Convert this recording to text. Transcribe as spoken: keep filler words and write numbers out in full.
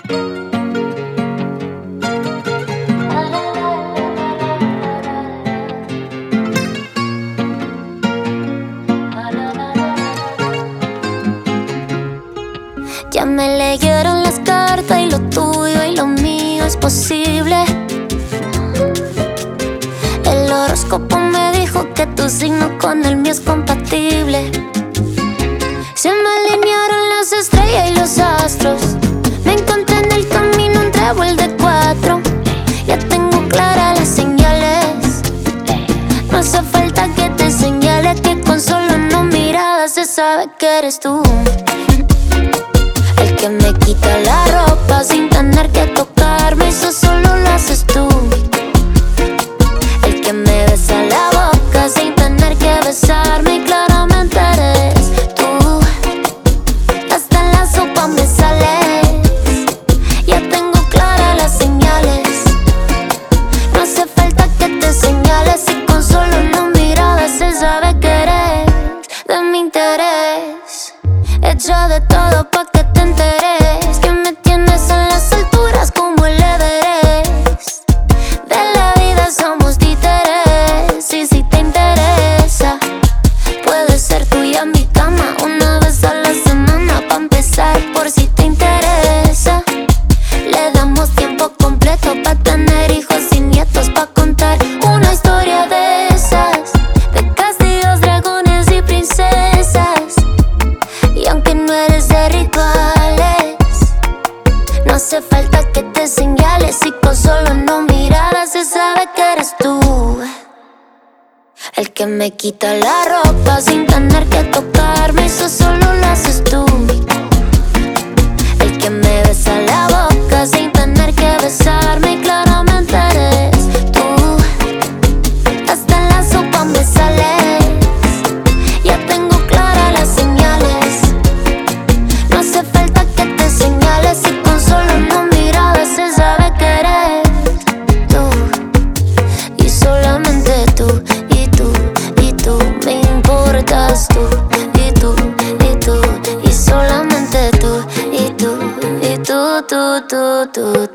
Ya me leyeron las cartas y lo tuyo y lo mío es posible. El horóscopo me dijo que tu signo con el mío es compatible. Se me alinearon las estrellas y los astros. Me encontré en el camino un trébol de cuatro. Ya tengo claras las señales. No hace falta que te señale que con solo no miradas se sabe que eres tú. El que me quita la ropa sin tener que tocarme, eso solo lo haces tú. El que me besa la boca sin tener que besarme, y claramente eres tú. Hasta en la sopa me sales. Ya tengo claras las señales. No hace falta que te señales, y con solo no miradas se sabe que eres de mi interés. Hecho de todo pa' que te enteres que me tienes en las alturas como el Everest. De la vida somos títeres, y si te interesa puede ser tuya mi cama una vez a la semana. Pa' empezar, por si te interesa, le damos tiempo completo pa' tener hijos y nietos, pa' contar una historia de esas, de castillos, dragones y princesas. Y aunque no eres de rituales, no hace falta que te señales, y con solo no miradas se sabe que eres tú. El que me quita la ropa sin tener que tocarme, eso solo lo haces tú. El que me besa la boca sin tener que besarme, y claramente eres tú. Hasta en la sopa me sales. Ya tengo claras las señales. No hace falta que te señales, y con solo no miradas se sabe que eres tú. Y solamente tú, y tú, y tú, me importas tú. Y tú, y tú, y solamente tú. Y tú, y tú, tú, tú, tú,